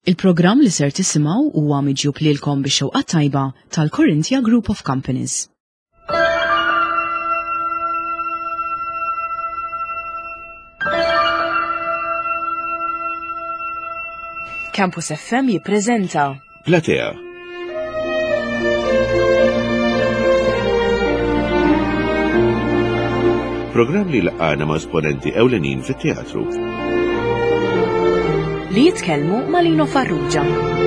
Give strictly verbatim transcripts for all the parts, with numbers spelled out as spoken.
Il-programm li ser tisimgħu huwa miġjub lilkom bix-xewqa tajba tal-Corinthia Group of Companies. Campus F M jippreżenta Platea. Programm li laqgħana ma' esponenti ewlenin fit-teatru. Li jitkellmu ma' Lino Farrugia.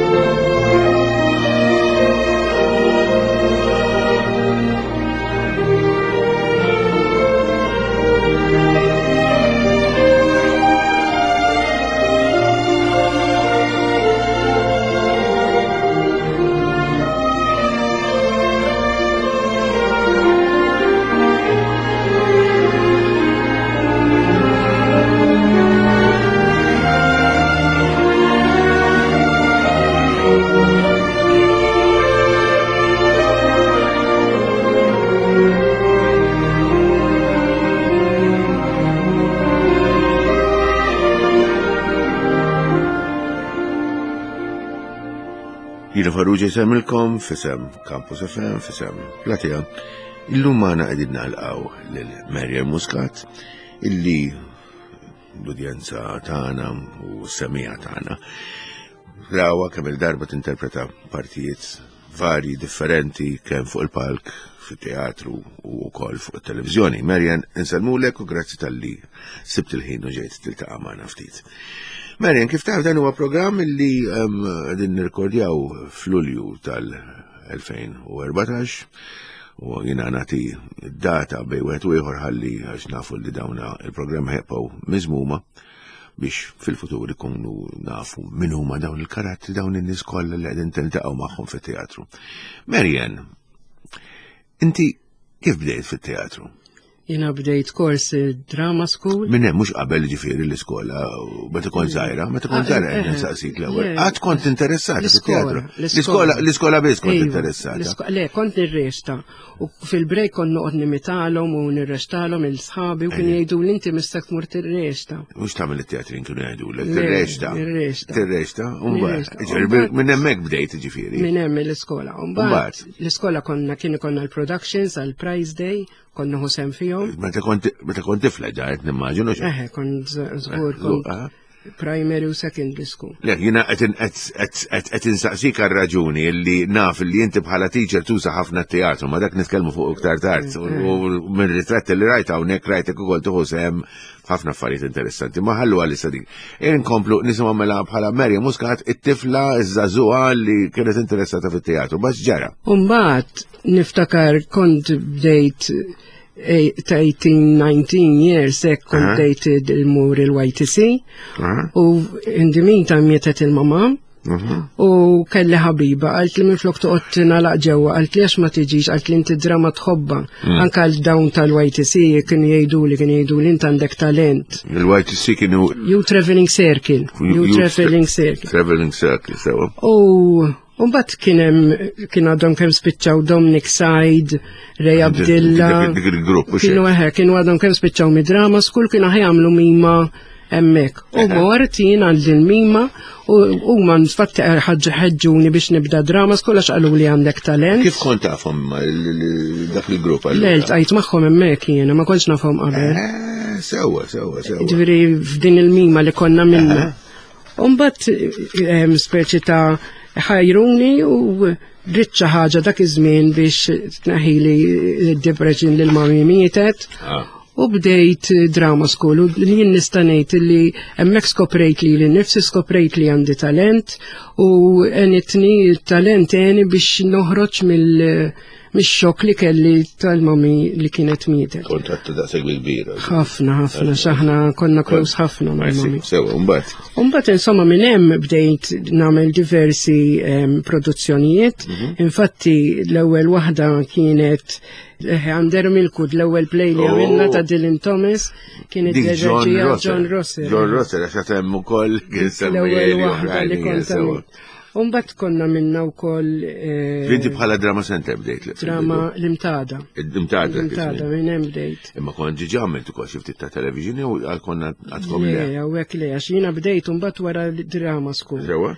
Lino Farrugia jisemilkom fisem Campus F M, fisem Platea. Illum magħna qegħdin nagħlqgħu lil Marian Muscat, illi l-udjenza tagħna u s-semija tagħna rawa kemm il-darba tinterpreta partijiet varji differenti kemm fuq il-palk, fit-teatru u wkoll fuq it-televiżjoni. Marian, insellmulek u grazzi tal-li sibt il-ħin u ġejt tiltaqa' magħna ftit. Marian, kif taf dan huwa programm li qegħdin nirrekordjaw f'Lulju tal-elfejn u erbatax u jiena nagħti data bejn wieħed u ieħor ħalli għax nafu li dawna il-programm ħebgħu miżmuma biex fil-futur ikunu nafu min huma dawn il-karattri dawn in-nies kollha li qegħdin tiltaqgħu magħhom fit-teatru. Marian, inti kif bdejt fit-teatru? Jina bdejt kors drama school. Minn hemm mhux qabel ġifieri l-iskola u meta kont żgħira, meta kont żgħira qed nsaqsik l-ewwel. Qatt kont interessata fit-teatru. L-iskola l-iskola biss kont interessata. Le, kont nirrexta. U fil-break kont noqgħod nimitalhom u nirrextalhom il-sħabi u kien jgħidu li inti mistek tmur tirrexta. Mhux tagħmel it-teatrin kienu jgħidulek tirrexta. Tirrexta. Tirrexta u mbagħad. Minn hemmhekk bdejt ġifieri. Minn hemm l-iskola. U mbagħad l-iskola konna kienu konna l-productions għal Prize Day. Konna ħusem fihom. Meta kont tifla ġaret nimmaġinu xi. Eħe, kont żgur kont primary u secondary school. Le, jiena qed insaqsik għar-raġuni li naf li inti bħala teacher tuża ħafna t-teatru, ma dak nitkellmu fuq iktar tard. U minn ritratti li rajt hawnhekk rajtek ukoll tieħu sehem ħafna affarijiet interessanti. Ma ħallu għalli sadik. Inkomplu nisimgħu mela bħala Marian Muscat it-tifla iż-żagħżugħa li kienet interessata fit-teatru, bas ġara. U mbagħad niftakar kont bdejt ta' eighteen nineteen years hekk kont bdejt il-mur il-Y T C u indimien ta' mietet il-mama u kelli ħabiba qalt li minflok toqgħod nagħlaq ġewwa qalt li għax ma tiġix qalt li inti drama tħobba anke għal dawn tal-Y T C kienu jgħiduli kienu jgħiduli inti għandek talent. Il-Y T C kienu You Travelling Circle. You Travelling Circle. Travelling Circle, sewa. U Umbat kienem, kien għadhom kem spiċċaw Dominic Side, Ray Abdilla. Dik il-grupp, u Kienu eħe, kienu għadhom kem spiċċaw mid-drama, skull kienu ħajamlu mima emmek. U mort jien għand il-mima, u man sfatti ħagġuni biex nibda drama, skull għax għallu li għandek talent. Kif kont tafhom dak il-grupp? Lelt, għajt maħħom emmek jiena, ma konx nafhom qabel. Sewa, sewa, sewa. Ġviri f'din il-mima li konna minna. Umbat speċi ta' ħajruni u ritċa ħaġa dak iż-żmien biex tnaħili d-depression li l-mami mietet u bdejt drama school u jien nista' ngħid li hemmhekk skoprejt li li nifsi skoprejt li għandi talent u għenitni talent għeni biex noħroġ mill mix-xokk li kelli tal-mami li kienet mietet. Kontattu da segwi kbira. Ħafna, ħafna, xaħna konna close ħafna mal-mami. Sewa, mbagħad. Mbagħad insomma minn hemm bdejt nagħmel diversi produzzjonijiet. Infatti l-ewwel waħda kienet Under Milkud, l-ewwel play li għamilna ta' Dylan Thomas kienet reġija John Rosser. John Rosser għax hemm ukoll kien semmi l-ewwel waħda li kont Umbat konna minna u koll... Vinti bħala drama center bdejt? Drama l-imtada. L-imtada. L-imtada, minn hemm bdejt. Imma kon ġiġa għamiltu kol xiftit ta' televizjoni u għal konna għadkom le? Le, għawek le, għax jina bdejt umbat wara drama school. Sewa?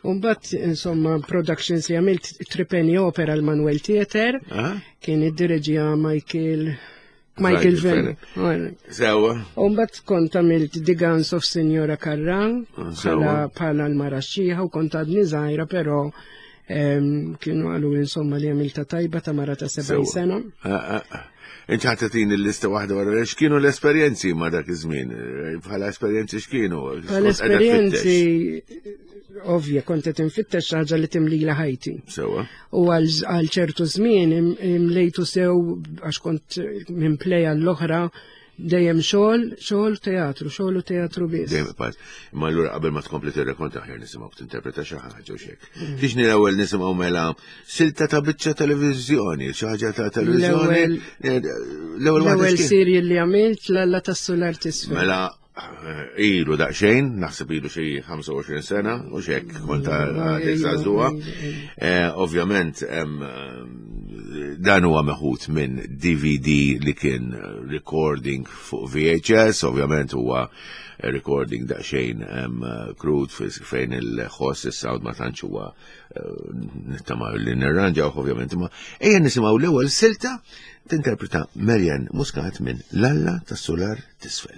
Umbat, insomma, productions li għamilt Tripeni Opera l-Manuel Theater, kien id-direġija Michael Michael Venn. Sewa. Umbat kont għamilt The Guns of Signora Carran, pala l-Maraxxiħa, u kont għadni zaħira, pero kienu għalu insomma li għamilta tajba ta' mara ta' sebgħin sena. Inti ħattatin il-lista waħda wara x'kienu l-esperjenzi ma' dak iż-żmien? Bħala esperjenzi x'kienu? Bħala esperjenzi ovvja kont qed infittex ħaġa li timlila ħajti. Sewa. U għal ċertu żmien imlejtu sew għax kont minn play għall-oħra dejjem xogħol, xogħol teatru, xogħol u teatru biss. Dejjem pass. Imma allura qabel ma tkompli tirrakkonta aħjar nisimgħu tinterpreta xi ħaġa u xek. Biex nil-ewwel nisimgħu mela silta ta' biċċa televiżjoni, xi ħaġa ta' televiżjoni. L-ewwel serje li għamilt l-alla tas-Solar Tisfel. Mela ilu daqsxejn, naħseb ilu xi ħamsa u għoxrin sena u xek kont għadek żagħżugħa. Ovvjament dan huwa meħud minn D V D li kien recording fuq V H S, ovvjament huwa recording daqsxejn crude fejn il-ħoss is-sound ma tantx huwa nittama' li nirranġaw ovvjament imma ejja nisimgħu l-ewwel silta tinterpreta Marian Muscat minn L-alla tas-Solar Tisfel.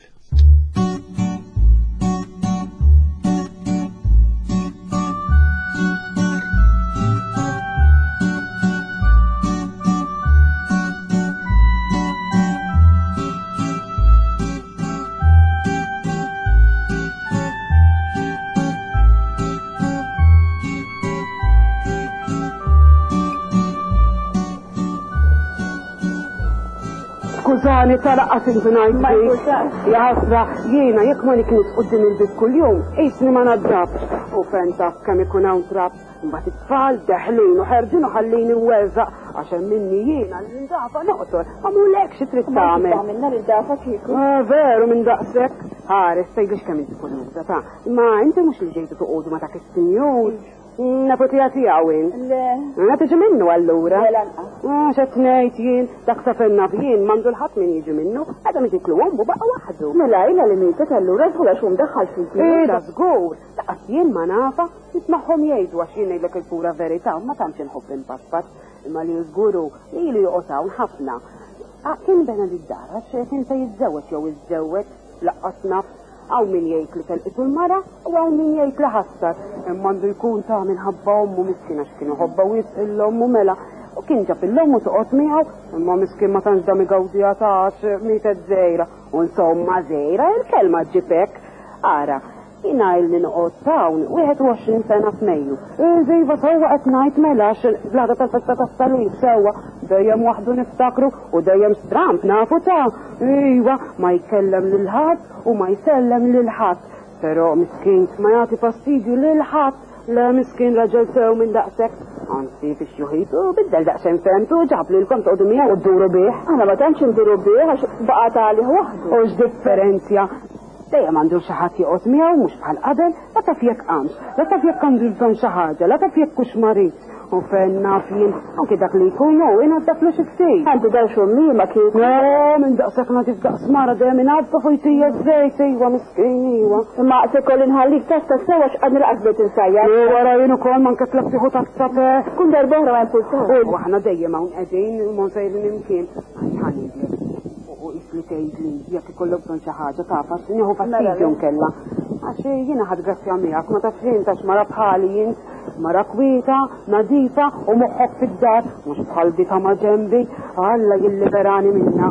Skużani, talaqqas intu ngħid ja ħasra jiena jekk ma niknis qudiem il-bit kuljum, isni ma nadrabx. U fejn taf kemm ikun hawn trab, imbagħad it-tfal deħlin u ħerġin u ħallini weżaq għax hemm minni jiena li ndafa noqtor, ma mulek xi trid tagħmel. Għamilna lil dafa kieku. Veru minn daqshekk. Ħares tgħidlix kemm inti tkun muża ta' imma inti mhux li ġejtu toqgħodu ma dak is-sinjur. Napotija tiegħu in. Le. Tiġi minnu allura. X'qed ngħid jien dak safenna jien m'għandu l-ħadd min jiġi minnu, għadha min tiklu ommu baqa' waħdu. Mela jiena li mietet allura żgura x'hum daħħal fil Eh, da żgur. Laqas jien ma nafa, nismagħhom jgħidu għax jien ngħidlek il-pura verità, ma tantx inħobb impaspat, imma li żguru li li joqgħod ħafna. Kien bena li d-dar għax kien se jiżżewweġ jew iżżewweġ laqqas naf. Għaw min jgħid li telqitu l-mara u għaw min jgħid li ħassar. Mandu jkun ta' minħabba ommu miskina x'kienu ħobba wis l-ommu mela. U kien ġab l-ommu toqgħod miegħu, imma miskin ma tantx da migawdija tax mietet żejra. U insomma żejra il-kelma ġibek. Ara, jina il noqgħod tawn wieħed u għoxrin sena f'Mejju. Żejva sewwa qed ngħid mela l-għada tal-festa tas-Salib sewwa dejjem waħdu niftakru u dejjem stramp nafu ta' iwa ma jkellem lil ħadd u ma jsellem lil ħadd. Però miskin ma jagħti fastidju lil ħadd, le miskin raġel sew minn daqshekk. Anzi fix juħitu biddel daqsxejn femtu ġab lilkom toqgħdu miegħu dduru bih. Aħna ma tantx induru bih għax baqa' tagħlih waħdu. U x'differenzja? Dejjem għandu xi ħadd joqgħod miegħu mhux bħal qabel, la taf jekk qamx, la taf jekk għandu bżonn xi ħaġa, la taf jekk hux marid. U fejn naf jien, anke dak li jkun jew jien għaddaklu xi ksej. Għandu dar xummi ma kien. No, minn daqshekk nagħti f'daqs mara dejjem inħabba fujtija żejt iwa miskejn iwa. Imma se koll inħallik testa sewa x'qad nilqas insajjar. U wara jien ukoll ma nkellek tieħu tas-safe. Kun darba oħra ma impulsaw. U aħna dejjem hawn qegħdin ma nsejrin imkien. Ħanidlek. U isli tgħidli jekk ikollok bżonn xi ħaġa tafas nieħu fastidju nkella. Għax jiena ħadgrazzja miegħek ma taf xejn tax mara bħali jien. Mara kwieta, nadifa u moħħok fid-dar, mhux bħal dika ma' ġembi, Alla jilliberani minna.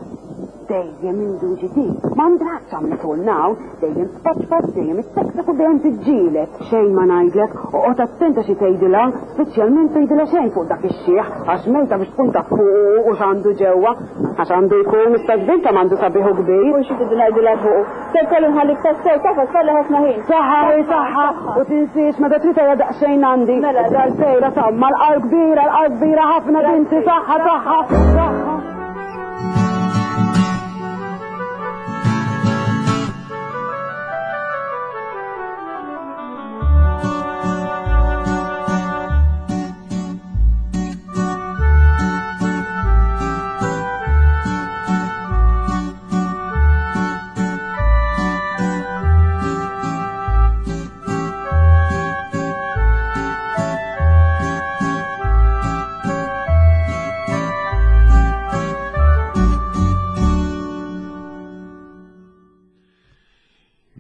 Dejjem indu ġdid, m'għandrakx għamlet naw, dejjem tfaċfat, dejjem ittektek u dejjem tiġġielek. Xejn ma ngħidlek, oqgħod attenta xi tgħidilha, speċjalment tgħidilha xejn fuq dak ix-xieħ, għax mejta biex tkun taf fuq u x'għandu ġewwa, għax għandu jkun istaġbilta m'għandu sabiħu kbir. U xi tidilha ngħidilha fuq. Se kollu nħallik tassew tafas falla ħafna ħin. Saħħa saħħa u tinsiex meta trid tgħidha daqsxejn għandi. Mela dar sejra samma l-qalb kbira, l-qalb kbira ħafna tinsi saħħa saħħa saħħa.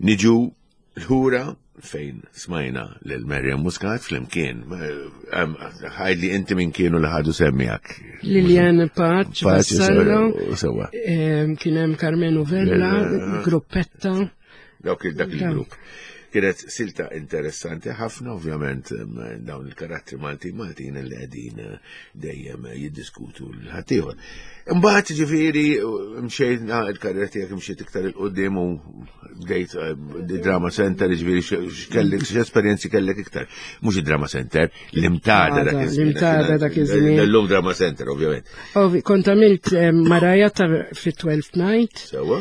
Niġu l-ħura fejn smajna l-Mariam Muscat fl-imkien. Ħajdli inti minn kienu li ħadu semmijak. Lilian Paċ, Vassallo, sewa. kien hemm Carmenu Vella, Gruppetta. Dawk dak il-grupp. Kienet silta interessanti ħafna, ovvjament, dawn il-karattri Malti Maltin li qegħdin dejjem jiddiskutu l-ħaddieħor. Imbagħad ġifieri mxejna l-karriera tiegħek mxiet iktar il-qudiem u bdejt drama center, ġifieri x'kellek x'esperjenzi kellek iktar. Mhux id-drama center, l-imtada dak iż-żmien. L-imtada dak iż-żmien. L-lum drama center, ovvjament. Kont għamilt Marajja fit-Twelfth Night. Sewa.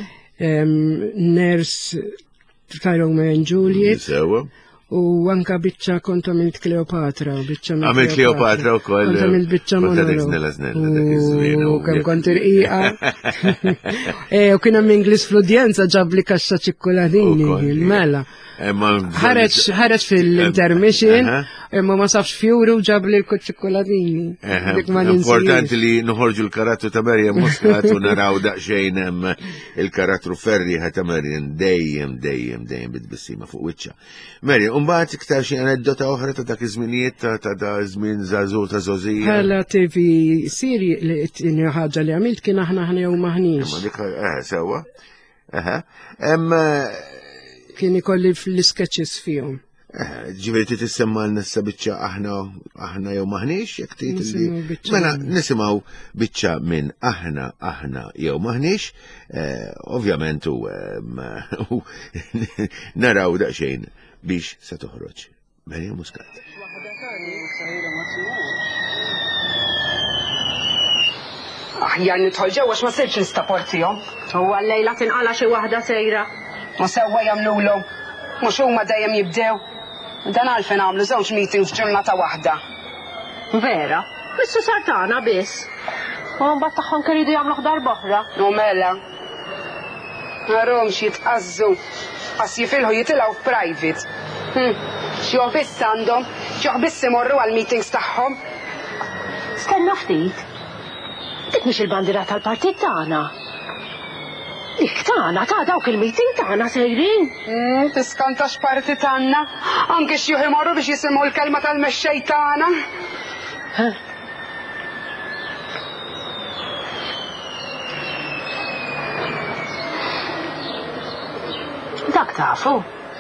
Nurse ta' Romeo and Juliet. Sewa. U anka biċċa kont għamilt Kleopatra. Għamilt Kleopatra u koll. Kont għamilt biċċa monolog. U kem kont irqiqa. U kien hemm Inglis fl-udjenza ġabli kaxxa ċikkoladini, il-mela. ħareġ fil-intermission, imma ma safx fjuru ġabli l-ċikkoladini. Importanti li noħorġu l-karattru ta' Mariam Muscat u naraw daqsxejn hemm il-karattru ferriħa ta' Mariam dejjem dejjem dejjem bitbissima fuq wiċċa. Mariam, umbagħad iktar xi aneddota oħra ta' dak iż-żminijiet ta' da żmien żagħżugħ ta' żożija. Bħala T V serji li t-tieni ħaġa li għamilt kien aħna ħna jew maħniex. Sewwa. Kien ikolli fl-sketches fihom. Ġifieri tissemma l-nessa biċċa aħna aħna jew maħniex, jekk tgħid li mela nisimgħu biċċa minn aħna aħna jew maħniex, ovvjament u naraw daqsxejn biex se toħroġ Mariam Muscat. Aħjar nidħol ġewwa ma sirx nistaportihom. Huwa llejla tinqala xi waħda sejra. Ma sewwa jagħmluhom. Mhux huma dejjem jibdew. Dan għalfejn għamlu żewġ meetings f'ġurnata waħda. Vera? Missu sartana biss. U mbagħad tagħhom kienu jridu jagħmlu darba oħra. U mela. Narhomx jitqazzu. Għas jifilħu jitilgħu f'private. Xi biss għandhom, xi biss imorru għall-meetings tagħhom. Stenna ftit. Dik mhix il-bandira tal-partit tagħna. Dik tagħna ta' dawk il-meeting tagħna sejrin. Tiskanta x'parti tagħna, anke xi imorru biex jisimgħu l-kelma tal-mexxej tagħna. Dak tafu.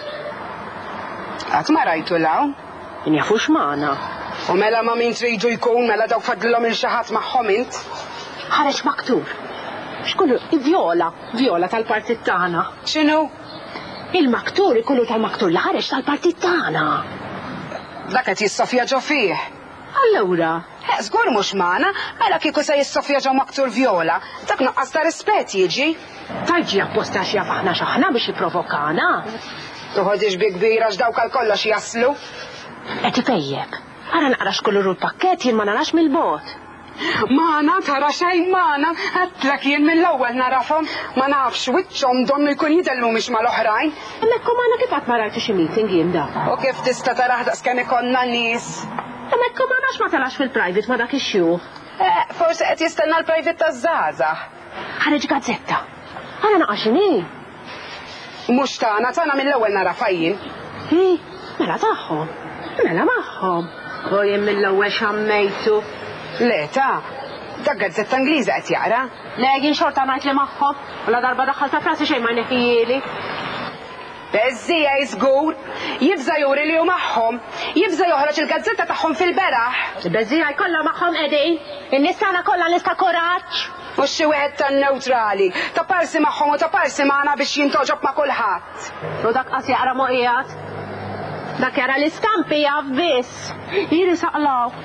Qatt ma rajtu law. Jafu x'magħna. U mela ma min tridu jkun mela dawk fadlhom il xi ħadd magħhom int. Ħareġ maktub. X'kullu vjola, vjola tal-partit tagħna. X'inhu? Il-maktur ikollu tal-maktur li ħareġ tal-partit tagħna. Dak qed jissofja ġo fih. Allura, żgur mhux magħna, mela kieku se jissofja ġo maktur vjola, dak naqqas ta' rispett jiġi. Tajġi apposta xi jaf aħna x'aħna biex jipprovokana. Toħodix bi kbira x'dawk għal kollox jaslu. Qed itejjeb. Ara naqra x'kollu l-pakkett jien ma narax mill-bogħod. Mana tara xejn mana, għatlek jien mill-ewwel narafhom, ma nafx wiċċhom donnu jkun jidellu mhix mal-oħrajn. Hemmhekk magħna kif qatt ma rajtu xi meeting jien dak. U kif tista' taraħ daqskemm ikollna nies. Hemmhekk magħna x'ma talax fil-private ma dak ix-xjuħ. Forsi qed jistenna l-private taż-żgħażagħ. Ħareġ gazzetta. Ara naqa' x'inhi. Mhux tagħna, tagħna mill-ewwel narafha jien. Hi, mela tagħhom. Mela magħhom. U jien mill-ewwel xammejtu. Le, ta' dak gazzetta Ingliża qed jaqra. Le, jien xorta ngħid li magħhom, u la darba daħħal ta' frasi xejn ma jneħħijieli. Beżżija żgur, jibża juri li hu magħhom, jibża joħroġ il-gazzetta tagħhom fil-beraħ. Beżżija jkollha magħhom qegħdin, in-nies tagħna kollha nies ta' kuraġġ. Mhux xi wieħed tan-newtrali, ta' parsi magħhom u ta' parsi magħna biex jintoġob ma' kulħadd. U dak qas jaqra mo qiegħed. Dak jara l-istampi jaf biss. Jieri saqlaw.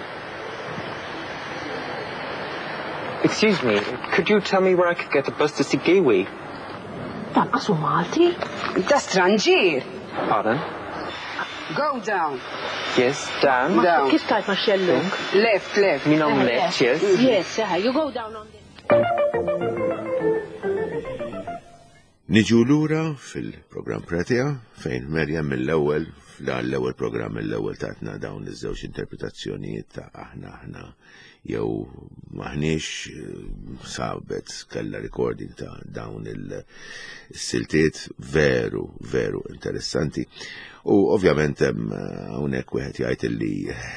Excuse me, could you tell me where I could get the bus to see Gayway? Dan qasu Malti? Da stranġier. Pardon? Go down. Yes, down. Down. Kif tajt ma xelluk? Left, left. Mean on left, yes. Yes, you go down on this. Niġu lura fil-programm Pratija fejn Merjem mill-ewwel f'dan l-ewwel programm mill-ewwel tatna dawn iż-żewġ interpretazzjonijiet ta' aħna aħna jew maħniex sabet kellha recording ta' dawn il-siltiet veru veru interessanti. U ovvjament hemm hawnhekk wieħed jgħid illi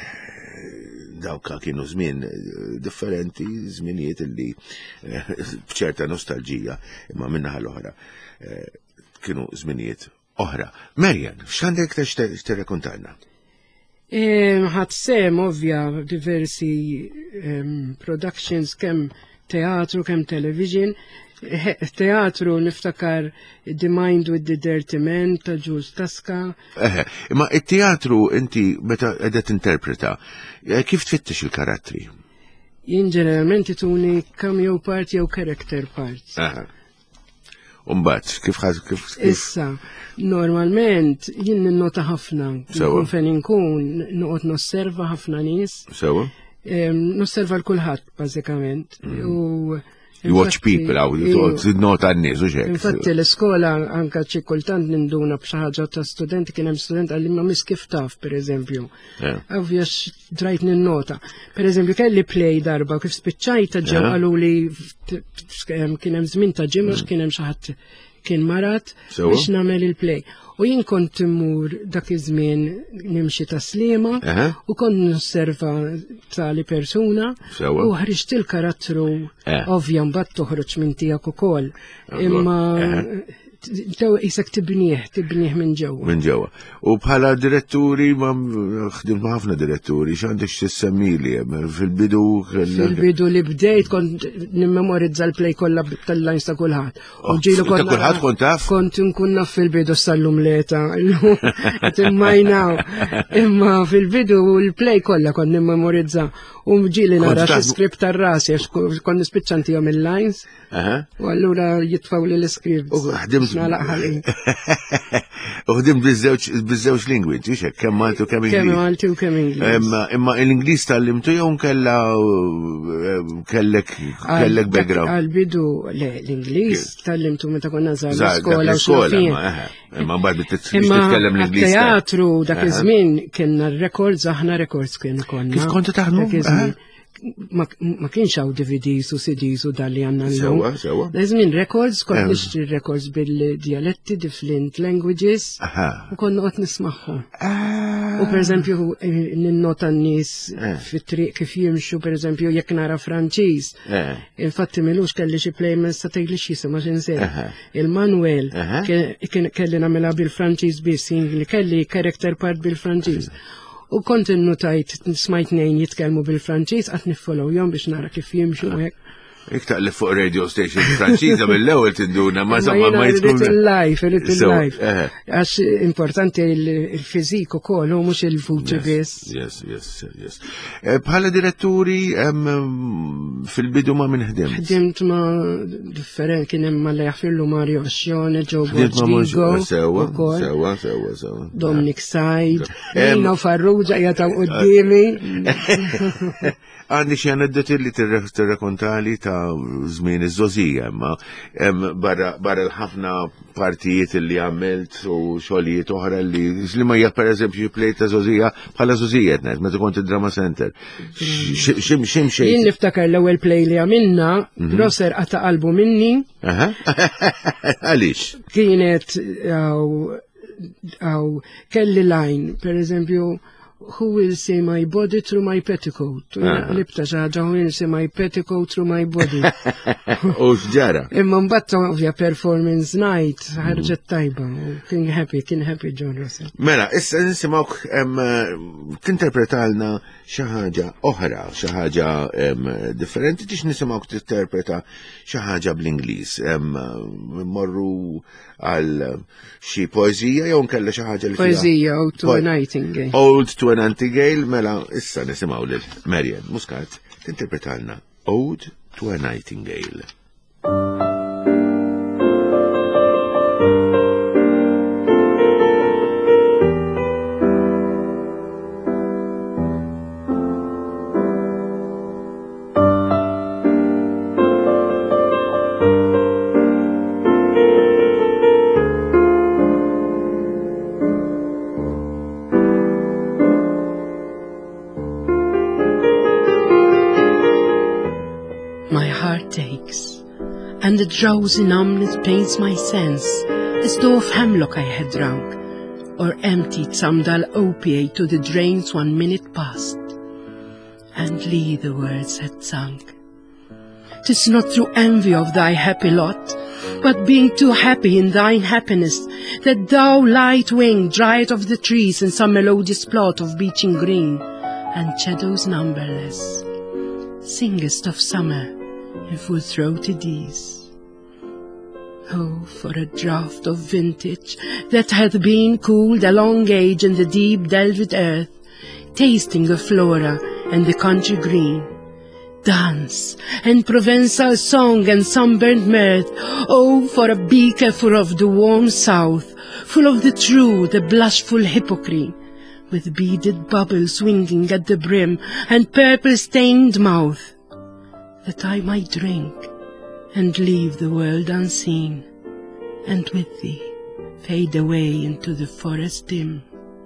dawka kienu żmien differenti, żminijiet illi b'ċerta nostalġija, imma minnaħa l-oħra kienu żminijiet oħra. Merjan, x'għandek tirrekuntalna? Ħadd sem ovvja diversi productions kemm teatru, kemm television. Teatru niftakar The Mind with the Dirty Man ta' Jules Tasca. Eħe, imma it-teatru inti meta qiegħda tinterpreta, kif tfittex il-karattri? Jien ġeneralment ituni cameo part jew character part. Eħe. Umbat, kif ħaż kif Issa, normalment jien ninnota ħafna. Sewa. Nkun fejn inkun noqgħod nosserva ħafna nies. Sewa? Nosserva l-kulħadd bażikament. U You watch people, għaw, nota n-nies, u xek. Infatti l-iskola anka ċi kultant ninduna b'xaħġa ta' studenti, kien hemm student għalli ma mis kif taf, per eżempju. Għavja drajt ninnota. Per eżempju, kelli play darba, kif spiċċajta ġew għalu li kien hemm żmien ta' ġimgħa kien hemm xi ħadd kien marat biex nagħmel il-play. U jien kont immur dak iż-żmien nimxi ta' sliema u kont nosserva tali persuna u ħriġt il-karattru ovvja mbagħad toħroġ minn tiegħek ukoll. Imma tew isek tibnieh, tibnieh minn ġewwa. Minn ġewwa. U bħala diretturi ma ħdimt ma' ħafna diretturi, x'għandek x'tissemmili fil-bidu Fil-bidu li bdejt kont nimmemorizza l-play kollha tal-lines ta' kulħadd. U ġielu ta' kulħadd kont taf? Kont inkun naf fil-bidu sal-lum leta. Qed immajnaw. Imma fil-bidu l-play kollha kont nimmemorizza. U ġieli nara xi-script tar-rasi għax kont nispiċċantihom il-lines. U allura jitfgħu li l-script. U ħdim biż-żewġ lingwi, x'hekk kemm Malti u kemm Ingliż. Kemm Malti u kemm Ingliż. Imma l-Ingliż tallimtu jew kellha kellek kellek background. Għal-bidu l-Ingliż tallimtu meta konna żgħar l-iskola u xulfien. Imma mbagħad titkellem l-Ingliż. Teatru dak iż-żmien kienna records aħna records kien konna. Kif kontu taħdmu? Ma kienx hawn D V Ds u C Ds u dan li għandna llum. Sewa, sewa. Żmien records, kont nixtri records bil-dialetti, different languages, u konna qed nismagħhom. U pereżempju ninnota n-nies fit-triq kif jimxu, pereżempju jekk nara Franċiż. Infatti milux kelli xi play ma statejli xi ma x'insejn. Il-Manuel kelli nagħmilha bil-Franċiż biss, li kelli character part bil-Franċiż. U kont innutajt smajt nejn jitkellmu bil-Franċiż qatt niffollow jom biex nara kif jimxu hekk. Iktar li fuq radio station Franċiża mill-ewwel tinduna ma samma ma jitkun. Irid il-life, irid il-life. Għax importanti il-fiżik ukoll u mhux il-vuċi biss. Yes, yes, yes. Bħala diretturi fil-bidu ma min ħdimt? Ħdimt ma differenti kien hemm Malleja Fillu, Mario Scione, Joe Borgigo. Sewa, sewa, sewa, sewa. Dominic Said, Nino Farrugia jataw qudiemi. Għandi xi aneddoti li tirrekontali ta' żmien iż-żożija, imma barra l-ħafna partijiet li għamilt u xogħlijiet oħra li li ma hija pereżempju play ta' żożija bħala żożija qed ngħid meta kont id-Drama Center. Xim xim xejn. Jien niftakar l-ewwel play li għamilna, Grosser qata' qalbu minni. Għaliex? Kienet għaw kelli line, pereżempju who will see my body through my petticoat. Libta xaġa, who will see my petticoat through my body. U xġara. Imma mbatta ovvja performance night, ħarġet tajba. Kien happy, kien happy John Russell. Mela, issa nisimawk tinterpretalna xi ħaġa oħra, xi ħaġa differenti, tix nisimawk tinterpreta xi ħaġa bl-Ingliż. Morru għal xi poezija jew nkella xi ħaġa li poezija Ode to a Nightingale. Ode to a Nightingale, mela issa nisimgħu lil Merjem Muscat tinterpretalna Ode to a Nightingale. it takes, and the drowsy numbness pains my sense, as though of hemlock I had drunk, or emptied some dull opiate to the drains one minute past. And Lee the words had sunk. "'Tis not through envy of thy happy lot, but being too happy in thine happiness, that thou, light-winged, driest of the trees in some melodious plot of beeching green, and shadows numberless, singest of summer in full-throated ease. Oh, for a draught of vintage that hath been cooled a long age in the deep delved earth, tasting the flora and the country green, dance and Provençal song and sunburnt mirth. Oh, for a beaker full of the warm south, full of the true, the blushful hypocrite, with beaded bubbles swinging at the brim and purple-stained mouth, that I might drink and leave the world unseen, and with thee fade away into the forest dim.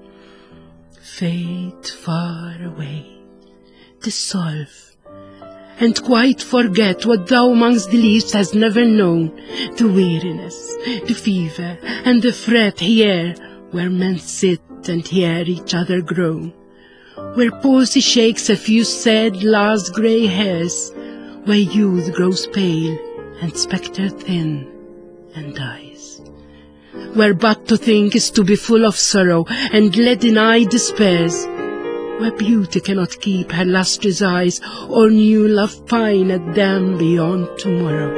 Fade far away, dissolve, and quite forget what thou amongst the leaves hast never known, the weariness, the fever, and the fret here, where men sit and hear each other groan, where palsy shakes a few sad last grey hairs, where youth grows pale and spectre thin and dies, where but to think is to be full of sorrow and leaden-eyed despairs, where beauty cannot keep her lustrous eyes, or new love pine at them beyond tomorrow.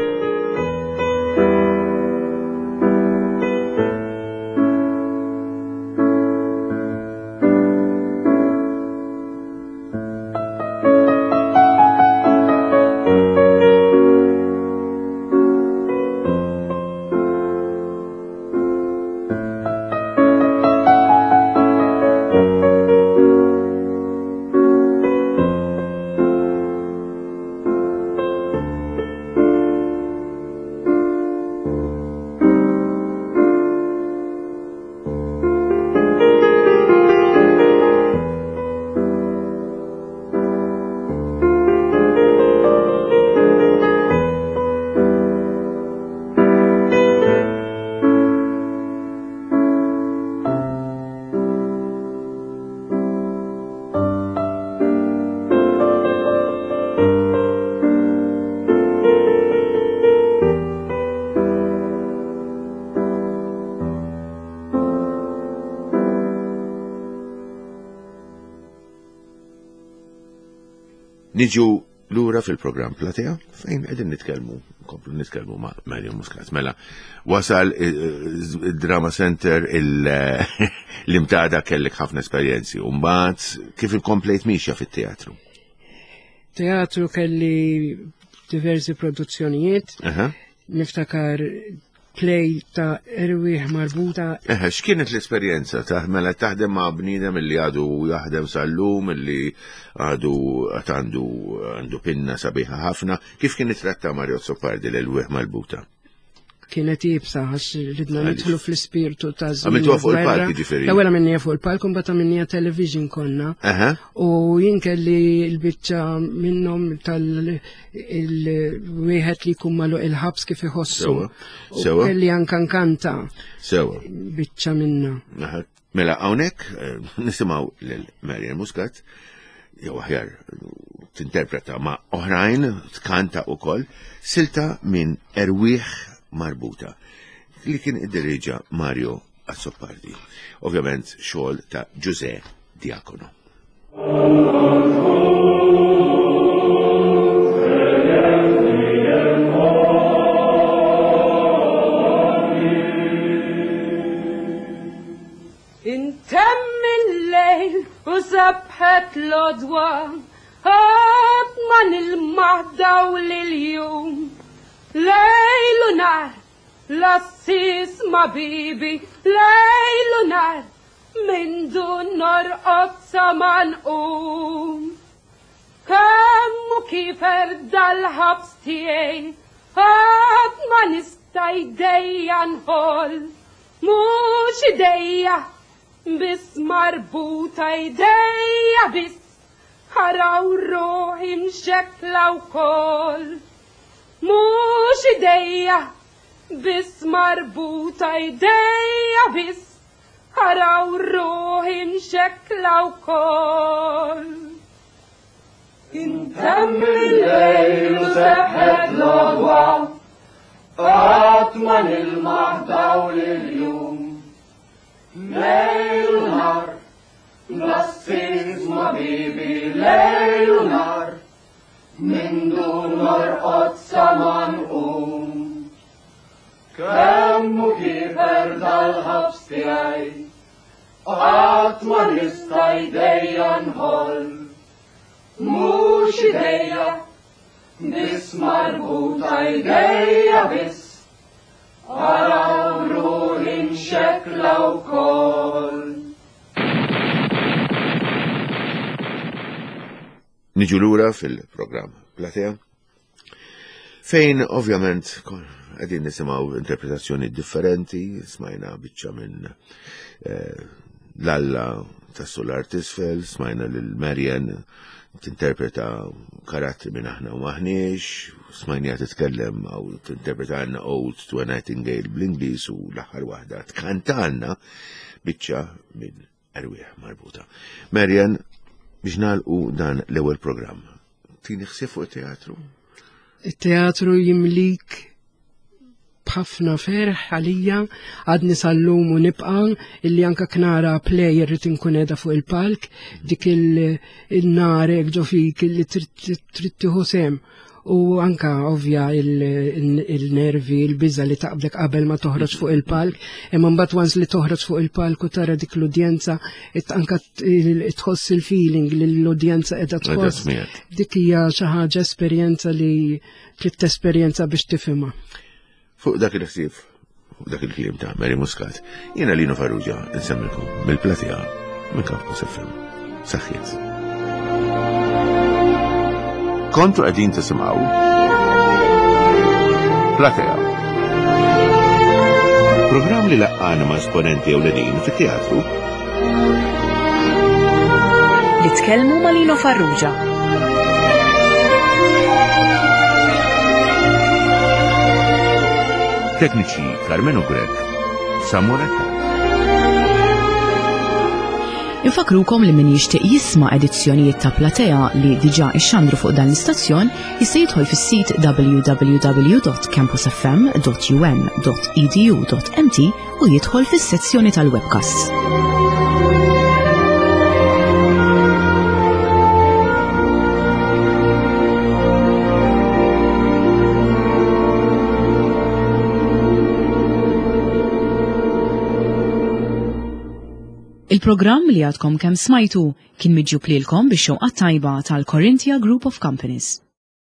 Niġu lura fil-programm Platea, fejn qegħdin nitkellmu, nkomplu nitkellmu ma' Marion Muscat. Mela, wasal id-Drama Center l-imtada kellek ħafna esperjenzi, u mbagħad kif inkomplejt mixja fit-teatru? Teatru kelli diversi produzzjonijiet, niftakar play ta' Erwieħ Marbuta. Eħe, x'kienet l-esperjenza ta' mela taħdem ma' bniedem illi għadu jaħdem sal-lum, illi għadu għandu għandu pinna sabiħa ħafna, kif kien ittratta Mario Zoppardi l-Erwieħ Marbuta? Kienet jibsa, għax ridna nidħlu fl-ispirtu ta' żmien. Għamiltuha fuq il-palk jiġifieri. L-ewwel għamilniha fuq il-palk u mbagħad għamilniha television konna. U jien kelli l-biċċa minnhom tal-wieħed li jkun magħluq il-ħabs kif iħossu. U kelli anke nkanta. Sewa. Biċċa minna. Mela hawnhekk nisimgħu lil Marion Muscat, jew aħjar tinterpreta ma' oħrajn tkanta wkoll silta minn Erwieħ Marbuta, li kien id-dirigġa Mario Zoppardi. Ovvjament xogħol ta' Giuseppe Diacono. Intemm il-lejl u sabħet l-odwa, ħadd man il-maħdaw lil-jum. Lejlu nar, l-assis ma bibi, lejlu nar, mindu norqod saman um. Kemmu kifer dal-ħabs tiegħi, ħadd ma nista' jdejja nħol, mhux idejja, biss marbuta idejja biss, ħaraw ruħi mxekkla wkoll. mux idejja bis marbuta idejja bis ħaraw ruħi mxekla wkoll. Intemm il-lejl u seħħet l-odwa qatt ma nilmaħ dawl il-jum. Lejl u nar Rassizmu bibi lejl u nar mindu norqod saman um. Kemmu kifer dal-ħabs tiegħi qatt ma nista' jdejja nħoll. Mhux idejja biss marbuta idejja biss araw ruħi mxekkla wkoll. Niġu lura fil-programm Platea, fejn ovvjament għedin nisimaw interpretazzjoni differenti, smajna biċċa minn eh, Lalla tas Solar Tisfel, smajna lil-Marian tinterpreta karattri minn aħna u maħniex, smajnija titkellem għaw tinterpreta għanna Ode to a Nightingale bl-Inglis u l-aħħar waħda tkantanna biċċa minn Erwieħ Marbuta. Marian, biex nagħlqu dan l-ewwel programm. Tini ħsieb fuq it-teatru? Il-teatru jimlik b'ħafna ferħ għalija, għadni sal-lum u nibqa' illi anka knara play irrid inkun qiegħda fuq il-palk, dik il-nar hekk ġo fik li trid tieħu sem. U anka ovvja il-nervi, il-biża li taqblek qabel ma toħroġ fuq il-palk, imma mbagħad once li toħroġ fuq il-palk u tara dik l-udjenza anka tħoss il-feeling li l-udjenza qiegħda tħoss. Dik hija xi ħaġa esperjenza li trid tesperjenza biex tifhimha. Fuq dak il-ħsieb, fuq dak il-kliem ta' Mary Muscat, jiena Lino Farrugia nsemmilkom mill-Platea minn Campus F M. Saħħiet. Kontu qegħdin tisimgħu Platea. Programm li laqqana ma' esponenti ewlenin fit-teatru li tkellmu ma' Lino Farrugia. Tekniċi Carmen Ugrek, Samoretta. Infakrukom li min jixtieq jisma' edizzjonijiet ta' Platea li diġà ixxandru fuq dan l-istazzjon jista' jidħol fis-sit w w w dot campus f m dot u n dot e d u dot m t u jidħol fis-sezzjoni tal-webcasts. Il-programm li għadkom kemm smajtu kien miġġub lilkom bix-xewqa tajba tal-Corinthia Group of Companies.